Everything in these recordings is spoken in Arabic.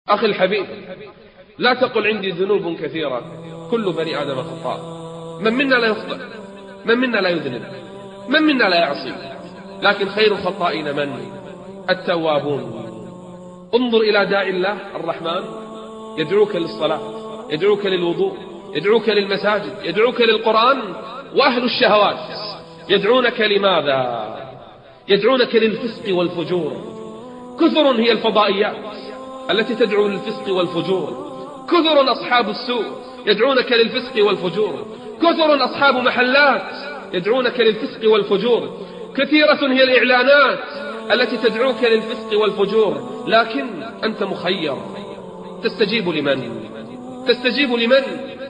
أخي الحبيب، لا تقل عندي ذنوب كثيرة، كل بني آدم خطاء. من منا لا يخطئ؟ من منا لا يذنب؟ من منا لا يعصي؟ لكن خير الخطائين من؟ التوابون. انظر إلى داعي الله الرحمن يدعوك للصلاة، يدعوك للوضوء، يدعوك للمساجد، يدعوك للقرآن. وأهل الشهوات يدعونك لماذا؟ يدعونك للفسق والفجور. كثر هي الفضائيات التي تدعو للفسق والفجور، كثر أصحاب السوء يدعونك للفسق والفجور، كثر أصحاب محلات يدعونك للفسق والفجور، كثيرة هي الإعلانات التي تدعوك للفسق والفجور. لكن أنت مخير، تستجيب لمن؟ تستجيب لمن؟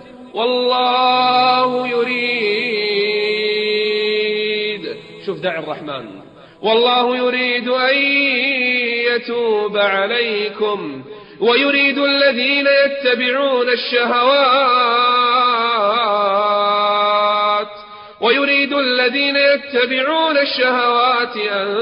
والله يريد، شوف داعي الرحمن، والله يريد أن يتوب عليكم ويريد الذين يتبعون الشهوات أن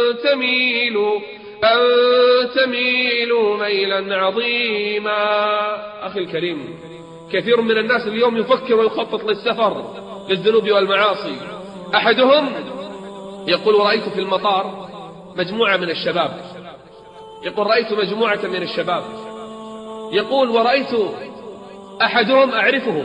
تميلوا ميلا عظيما. أخي الكريم، كثير من الناس اليوم يفكر ويخطط للسفر للذنوب والمعاصي. أحدهم يقول رأيت في المطار مجموعة من الشباب، يقول رأيت مجموعة من الشباب، يقول ورأيت أحدهم أعرفه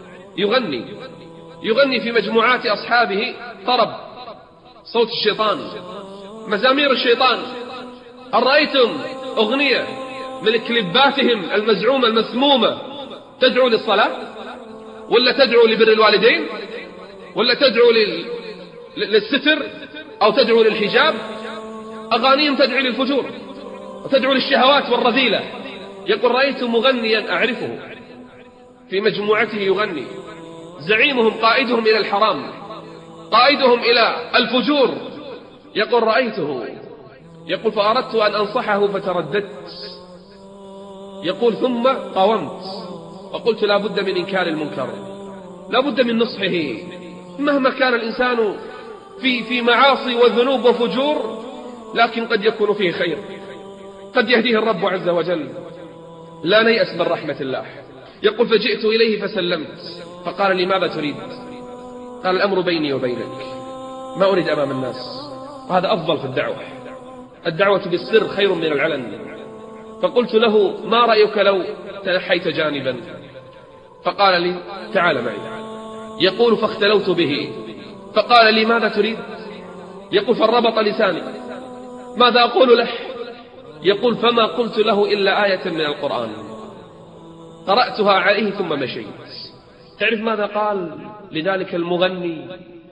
يغني في مجموعات أصحابه طرب، صوت الشيطان، مزامير الشيطان. هل رأيتم أغنية من كليباتهم المزعومة المسمومة تدعو للصلاة، ولا تدعو لبر الوالدين، ولا تدعو للستر، أو تدعو للحجاب؟ أغانيهم تدعو للفجور وتدعو للشهوات والرذيلة. يقول رأيت مغنيا أعرفه في مجموعته يغني، زعيمهم قائدهم إلى الحرام، قائدهم إلى الفجور. يقول رأيته، يقول فأردت أن أنصحه فترددت، يقول ثم قاومت وقلت لا بد من إنكار المنكر، لا بد من نصحه. مهما كان الإنسان في معاصي وذنوب وفجور، لكن قد يكون فيه خير، قد يهديه الرب عز وجل. لا نيأس من رحمة الله. يقول فجئت إليه فسلمت، فقال لي ماذا تريد؟ قال الأمر بيني وبينك، ما أريد أمام الناس، وهذا أفضل في الدعوة بالسر خير من العلن. فقلت له ما رأيك لو تنحيت جانبا؟ فقال لي تعال معي. يقول فاختلوت به، فقال لي ماذا تريد؟ يقول فربط لساني، ماذا أقول له؟ يقول فما قلت له إلا آية من القرآن قرأتها عليه ثم مشيت. تعرف ماذا قال لذلك المغني؟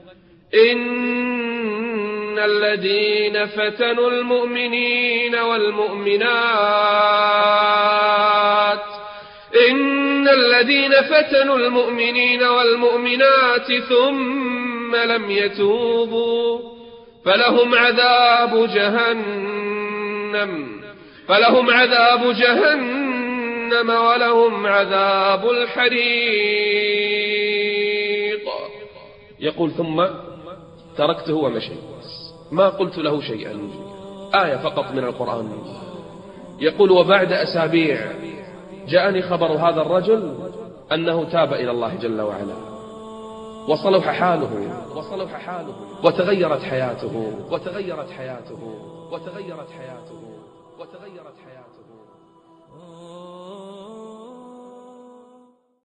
إن الذين فتنوا المؤمنين والمؤمنات ثم لم يتوبوا فلهم عذاب جهنم ولهم عذاب الحريق. يقول ثم تركته ومشيت، ما قلت له شيئا، آية فقط من القرآن. يقول وبعد أسابيع جاءني خبر هذا الرجل أنه تاب إلى الله جل وعلا، وصلح حاله وتغيرت حياته.